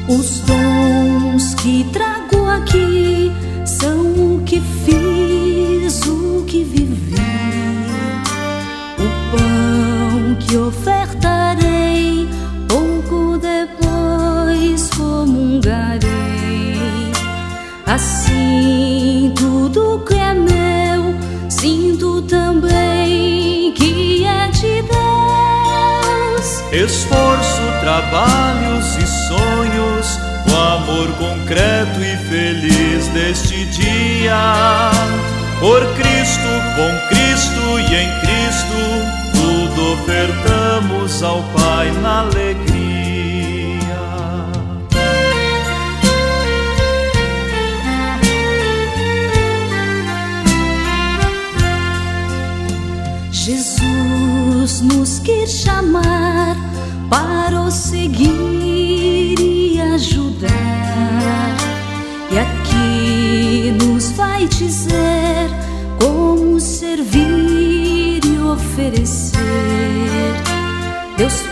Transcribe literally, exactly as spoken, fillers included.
Os dons que trago aqui são o que fiz, o que vivi. O pão que ofertarei, pouco depois comungarei. Assim tudo que é meu, sinto também que é de Deus. Esforço, trabalhos e sonhos, o amor concreto e feliz deste dia. Por Cristo, com Cristo e em Cristo, tudo ofertamos ao Pai na alegria. Jesus nos quer chamar para o seguir e ajudar, e aqui nos vai dizer como servir e oferecer. Deus